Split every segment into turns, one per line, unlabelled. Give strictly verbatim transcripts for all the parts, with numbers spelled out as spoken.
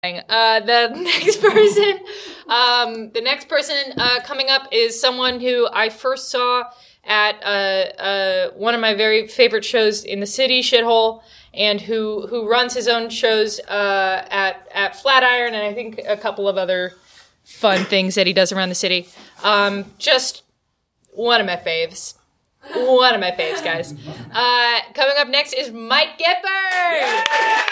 Uh, the next person, um, the next person uh, coming up is someone who I first saw at uh, uh, one of my very favorite shows in the city, Shithole, and who who runs his own shows uh, at at Flatiron, and I think a couple of other fun things that he does around the city. Um, just one of my faves. One of my faves, guys. Uh, coming up next is Mike Gifford.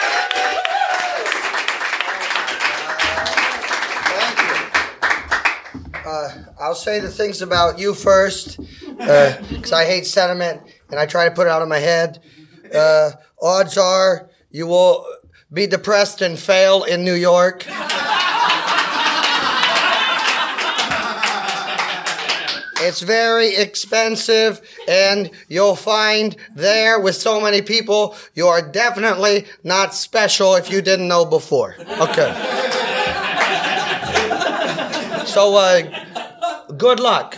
Uh, I'll say the things about you first, because uh, I hate sentiment, and I try to put it out of my head. Uh, odds are you will be depressed and fail in New York. It's very expensive, and you'll find there with so many people, you are definitely not special if you didn't know before. Okay. So, uh, good luck.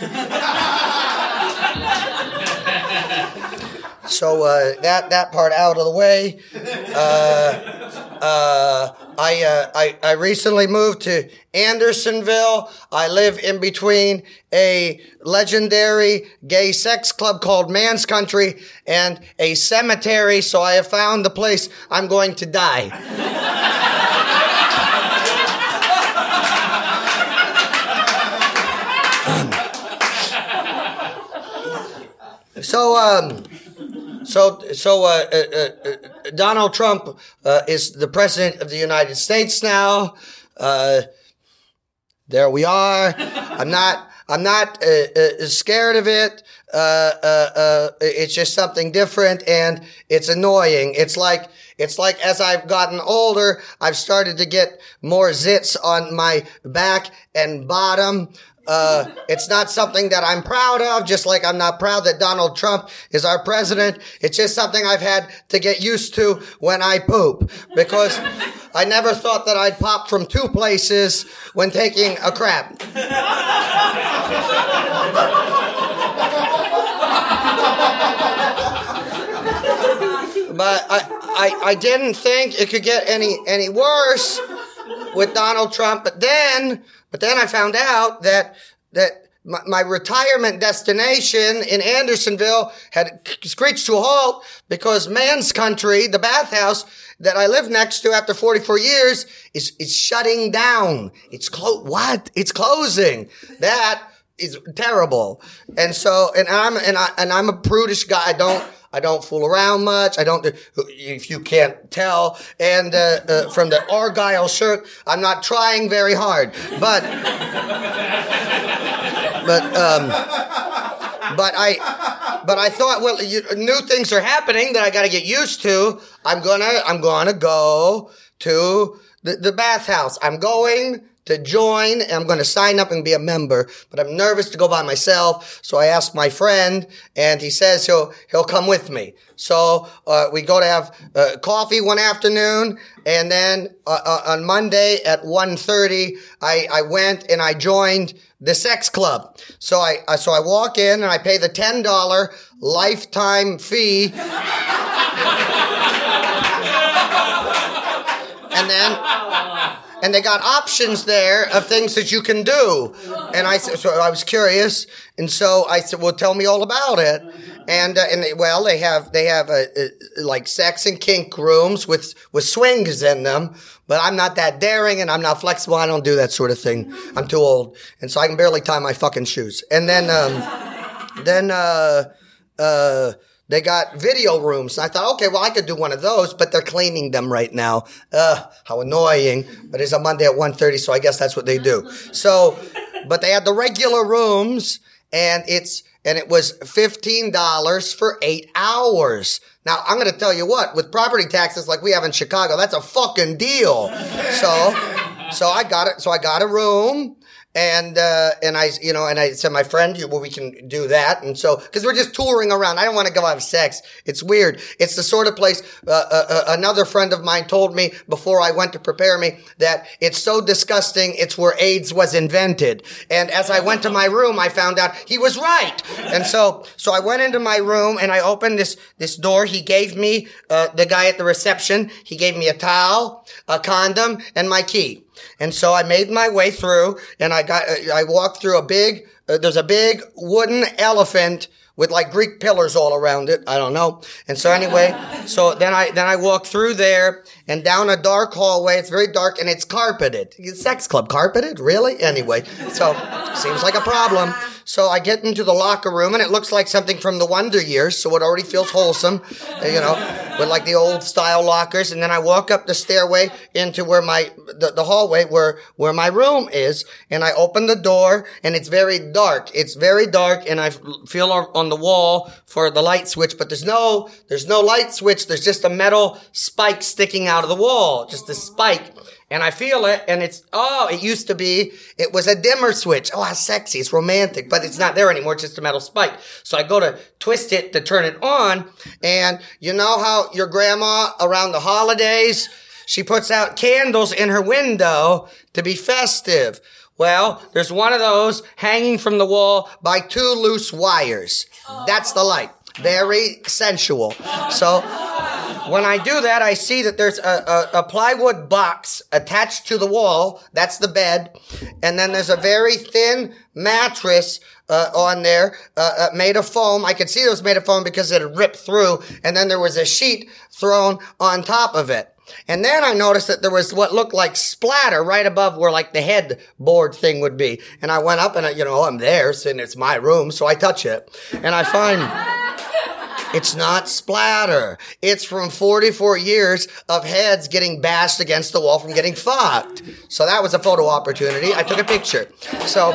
So, uh, that, that part out of the way. Uh, uh, I, uh, I, I recently moved to Andersonville. I live in between a legendary gay sex club called Man's Country and a cemetery, so I have found the place I'm going to die. So, um, so, so, uh, uh, uh Donald Trump, uh, is the president of the United States now. Uh, there we are. I'm not, I'm not, uh, uh scared of it. Uh, uh, uh, it's just something different, and it's annoying. It's like, it's like as I've gotten older, I've started to get more zits on my back and bottom. Uh, it's not something that I'm proud of, just like I'm not proud that Donald Trump is our president. It's just something I've had to get used to when I poop, because I never thought that I'd pop from two places when taking a crap. But I, I, I didn't think it could get any, any worse with Donald Trump, but then, but then I found out that, that my, my retirement destination in Andersonville had screeched to a halt because Man's Country, the bathhouse that I live next to after forty-four years, is, is shutting down. It's clo- what? It's closing. That is terrible. And so, and I'm, and I, and I'm a prudish guy. I don't, I don't fool around much. I don't, if you can't tell. And, uh, uh, from the Argyle shirt, I'm not trying very hard. But, but, um, but I, but I thought, well, you, new things are happening that I gotta get used to. I'm gonna, I'm gonna go to the, the bathhouse. I'm going to join, and I'm going to sign up and be a member, but I'm nervous to go by myself, so I asked my friend, and he says he'll, he'll come with me. So, uh, we go to have, uh, coffee one afternoon, and then, uh, uh, on Monday at one thirty, I, I went and I joined the sex club. So I, uh, so I walk in and I pay the ten dollars lifetime fee. And then, and they got options there of things that you can do. And I said, so I was curious. And so I said, well, tell me all about it. And, uh, and they, well, they have, they have, a, a, like sex and kink rooms with, with swings in them. But I'm not that daring and I'm not flexible. I don't do that sort of thing. I'm too old. And so I can barely tie my fucking shoes. And then, um, then, uh, uh, they got video rooms. I thought, okay, well, I could do one of those, but they're cleaning them right now. Ugh, how annoying. But it's a Monday at one thirty, so I guess that's what they do. So, but they had the regular rooms, and it's, and it was fifteen dollars for eight hours. Now, I'm going to tell you what, with property taxes like we have in Chicago, that's a fucking deal. So, so I got it. So I got a room. And, uh, and I, you know, and I said, my friend, you, well, we can do that. And so, cause we're just touring around. I don't want to go have sex. It's weird. It's the sort of place, uh, uh, uh, another friend of mine told me before I went to prepare me that it's so disgusting. It's where AIDS was invented. And as I went to my room, I found out he was right. And so, so I went into my room and I opened this, this door. He gave me, uh, the guy at the reception, he gave me a towel, a condom, and my key. And so I made my way through, and I got, I walked through a big, uh, there's a big wooden elephant with like Greek pillars all around it. I don't know. And so anyway, so then I, then I walked through there and down a dark hallway. It's very dark and it's carpeted. Sex club carpeted? Really? Anyway, so seems like a problem. So I get into the locker room and it looks like something from the Wonder Years. So it already feels wholesome, you know, with like the old style lockers. And then I walk up the stairway into where my, the, the hallway where, where my room is. And I open the door and it's very dark. It's very dark and I feel on the wall for the light switch, but there's no, there's no light switch. There's just a metal spike sticking out of the wall, just a spike. And I feel it, and it's, oh, it used to be, it was a dimmer switch. Oh, how sexy, it's romantic, but it's not there anymore, it's just a metal spike. So I go to twist it to turn it on, and you know how your grandma around the holidays, she puts out candles in her window to be festive. Well, there's one of those hanging from the wall by two loose wires. That's the light. Very sensual. So when I do that, I see that there's a, a, a plywood box attached to the wall. That's the bed. And then there's a very thin mattress uh, on there uh, uh, made of foam. I could see it was made of foam because it had ripped through. And then there was a sheet thrown on top of it. And then I noticed that there was what looked like splatter right above where like the headboard thing would be. And I went up and, I, you know, I'm there, and it's my room, so I touch it. And I find it's not splatter. It's from forty-four years of heads getting bashed against the wall from getting fucked. So that was a photo opportunity. I took a picture. So...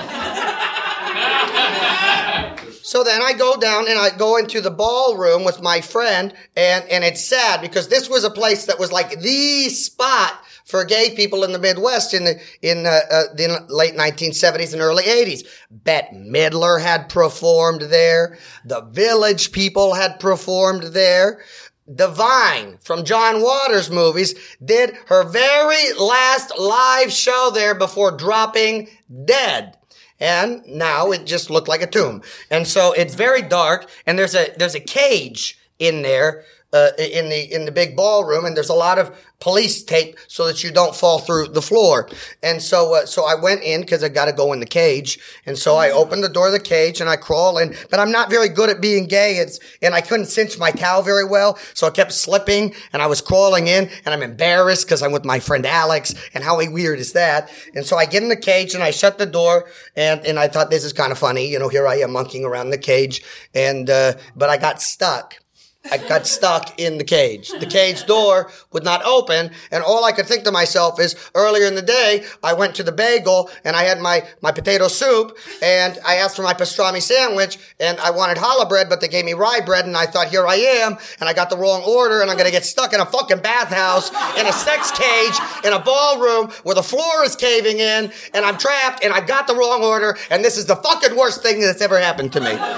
So then I go down and I go into the ballroom with my friend, and, and it's sad because this was a place that was like the spot for gay people in the Midwest in the, in uh, uh, the late nineteen seventies and early eighties. Bette Midler had performed there. The Village People had performed there. Divine from John Waters movies did her very last live show there before dropping dead. And now it just looked like a tomb. And so it's very dark, and there's a, there's a cage in there, uh, in the, in the big ballroom, and there's a lot of police tape so that you don't fall through the floor. And so, uh, so I went in because I got to go in the cage. And so I opened the door of the cage and I crawl in, but I'm not very good at being gay. It's, and I couldn't cinch my towel very well. So I kept slipping and I was crawling in, and I'm embarrassed because I'm with my friend Alex, and how weird is that? And so I get in the cage and I shut the door, and, and I thought, this is kind of funny. You know, here I am monkeying around the cage, and, uh, but I got stuck. I got stuck in the cage. The cage door would not open, and all I could think to myself is, earlier in the day, I went to the bagel, and I had my, my potato soup, and I asked for my pastrami sandwich, and I wanted challah bread, but they gave me rye bread, and I thought, here I am, and I got the wrong order, and I'm gonna get stuck in a fucking bathhouse, in a sex cage, in a ballroom, where the floor is caving in, and I'm trapped, and I got the wrong order, and this is the fucking worst thing that's ever happened to me.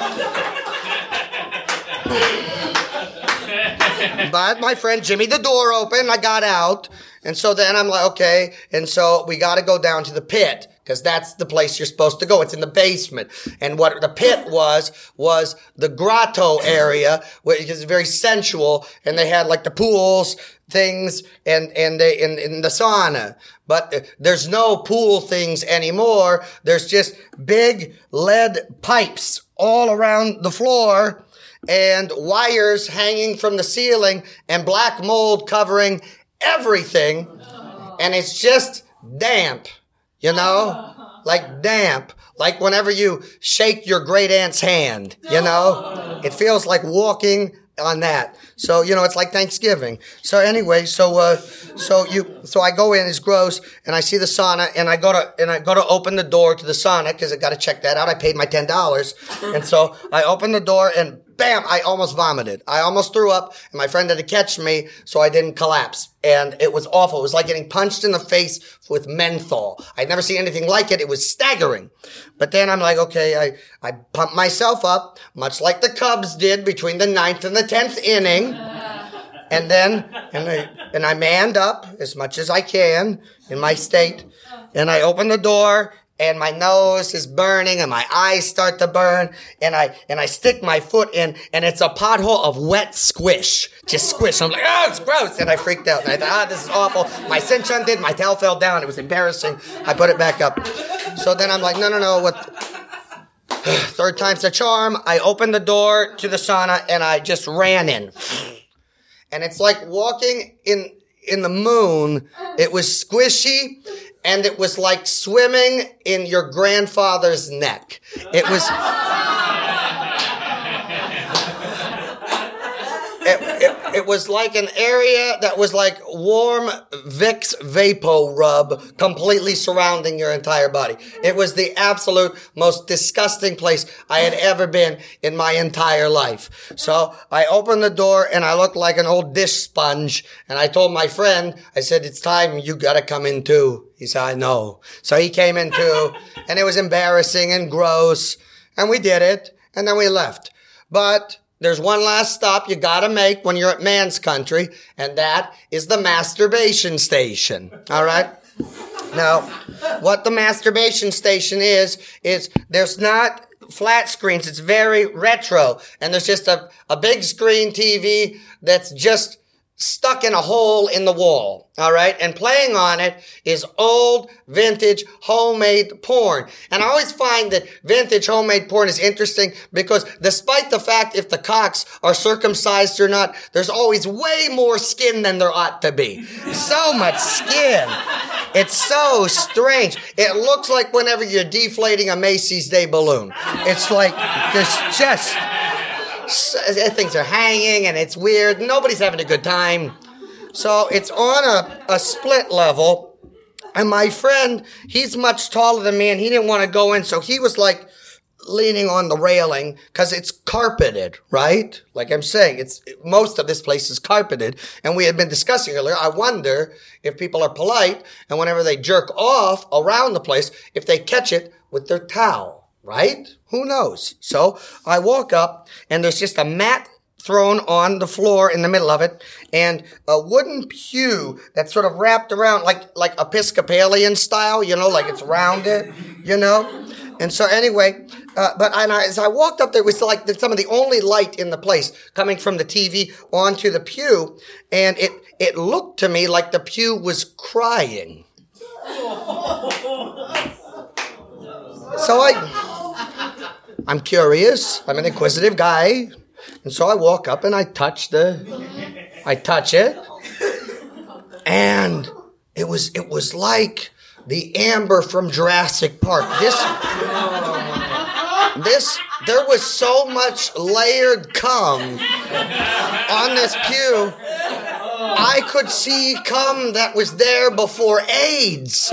But my friend Jimmy, the door opened, I got out. And so then I'm like, okay. And so we got to go down to the pit, because that's the place you're supposed to go. It's in the basement. And what the pit was, was the grotto area, which is very sensual. And they had like the pools, things, and, and they, in, in the sauna. But there's no pool things anymore. There's just big lead pipes all around the floor, and wires hanging from the ceiling, and black mold covering everything. And it's just damp, you know, like damp, like whenever you shake your great aunt's hand, you know, it feels like walking on that. So, you know, it's like Thanksgiving. So anyway, so, uh, so you, so I go in, it's gross, and I see the sauna, and I go to, and I go to open the door to the sauna, cause I gotta check that out. I paid my ten dollars. And so I open the door, and bam, I almost vomited. I almost threw up, and my friend had to catch me so I didn't collapse. And it was awful. It was like getting punched in the face with menthol. I'd never seen anything like it. It was staggering. But then I'm like, okay, I, I pumped myself up, much like the Cubs did between the ninth and the tenth inning. And then, and I, and I manned up as much as I can in my state. And I opened the door, and my nose is burning, and my eyes start to burn, and I and I stick my foot in, and it's a pothole of wet squish. Just squish. I'm like, oh, it's gross. And I freaked out. And I thought, ah, oh, this is awful. My cinch undid. My towel fell down. It was embarrassing. I put it back up. So then I'm like, no, no, no. What? Third time's the charm. I opened the door to the sauna, and I just ran in. And it's like walking in in the moon. It was squishy. And it was like swimming in your grandfather's neck. It was, it, it, it was like an area that was like warm Vicks Vapo rub completely surrounding your entire body. It was the absolute most disgusting place I had ever been in my entire life. So I opened the door and I looked like an old dish sponge. And I told my friend, I said, it's time, you gotta come in too. He said, I know. So he came in too, and it was embarrassing and gross, and we did it, and then we left. But there's one last stop you gotta make when you're at man's country, and that is the masturbation station. All right? Now, what the masturbation station is, is there's not flat screens. It's very retro, and there's just a, a big screen T V that's just stuck in a hole in the wall, all right? And playing on it is old, vintage, homemade porn. And I always find that vintage, homemade porn is interesting because despite the fact if the cocks are circumcised or not, there's always way more skin than there ought to be. So much skin. It's so strange. It looks like whenever you're deflating a Macy's Day balloon. It's like there's just... things are hanging and it's weird. Nobody's having a good time. So it's on a, a split level. And my friend, he's much taller than me and he didn't want to go in. So he was like leaning on the railing because it's carpeted, right? Like I'm saying, it's most of this place is carpeted. And we had been discussing earlier, I wonder if people are polite and whenever they jerk off around the place, if they catch it with their towel. Right? Who knows? So I walk up and there's just a mat thrown on the floor in the middle of it and a wooden pew that's sort of wrapped around like, like Episcopalian style, you know, like it's rounded, you know? And so anyway, uh, but and I, as I walked up there, it was like some of the only light in the place coming from the T V onto the pew. And it, it looked to me like the pew was crying. So I, I'm curious. I'm an inquisitive guy. And so I walk up and I touch the, I touch it. And it was, it was like the amber from Jurassic Park. This, this, there was so much layered cum on this pew. I could see cum that was there before AIDS.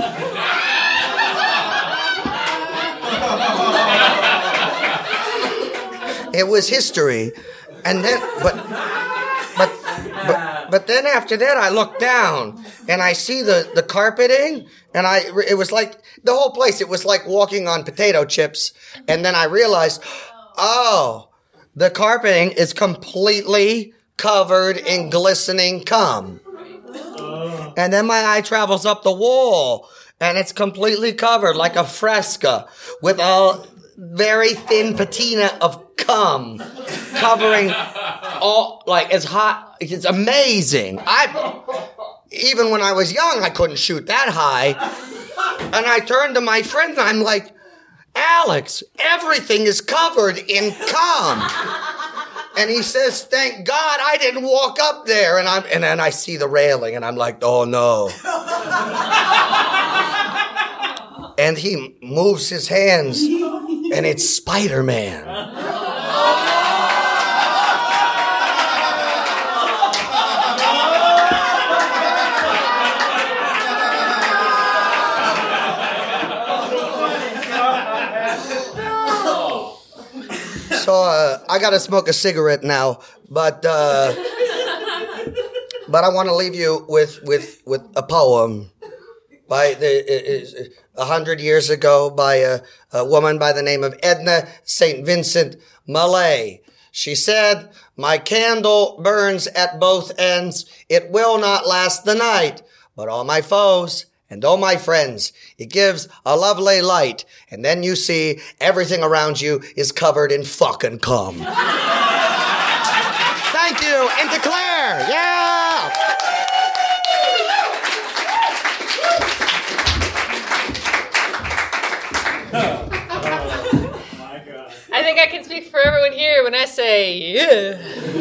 It was history. And then, but, but, but, but then after that, I looked down and I see the, the carpeting and I, it was like the whole place. It was like walking on potato chips. And then I realized, oh, the carpeting is completely covered in glistening cum. And then my eye travels up the wall and it's completely covered like a fresco with a very thin patina of cum covering all, like, it's hot. It's amazing. I, even when I was young, I couldn't shoot that high. And I turned to my friend and I'm like, Alex, everything is covered in cum. And he says, thank God I didn't walk up there. And I'm, and then I see the railing and I'm like, oh no. And he moves his hands and it's Spider-Man. So uh, I got to smoke a cigarette now, but uh, but I want to leave you with with with a poem by the a hundred years ago by a, a woman by the name of Edna Saint Vincent Millay. She said, "My candle burns at both ends. It will not last the night, but all my foes and all my friends, it gives a lovely light. And then you see everything around you is covered in fucking cum." Thank you. And to Claire. Yeah.
I think I can speak for everyone here when I say, yeah.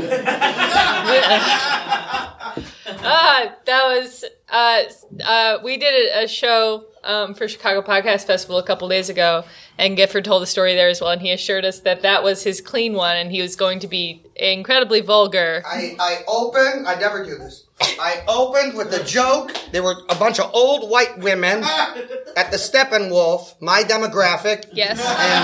yeah. Ah, that was, uh, uh, we did a, a show um, for Chicago Podcast Festival a couple days ago, and Gifford told the story there as well, and he assured us that that was his clean one, and he was going to be incredibly vulgar.
I, I opened, I never do this, I opened with a joke. There were a bunch of old white women at the Steppenwolf, my demographic.
Yes.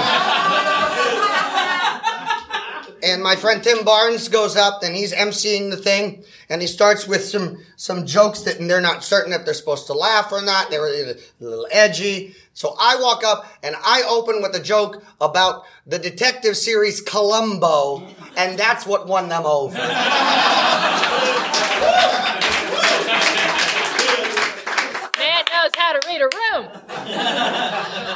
And, and my friend Tim Barnes goes up, and he's emceeing the thing, and he starts with some, some jokes that they're not certain if they're supposed to laugh or not. They were a little edgy. So I walk up, and I open with a joke about the detective series Columbo, and that's what won them over.
Man knows how to read a room.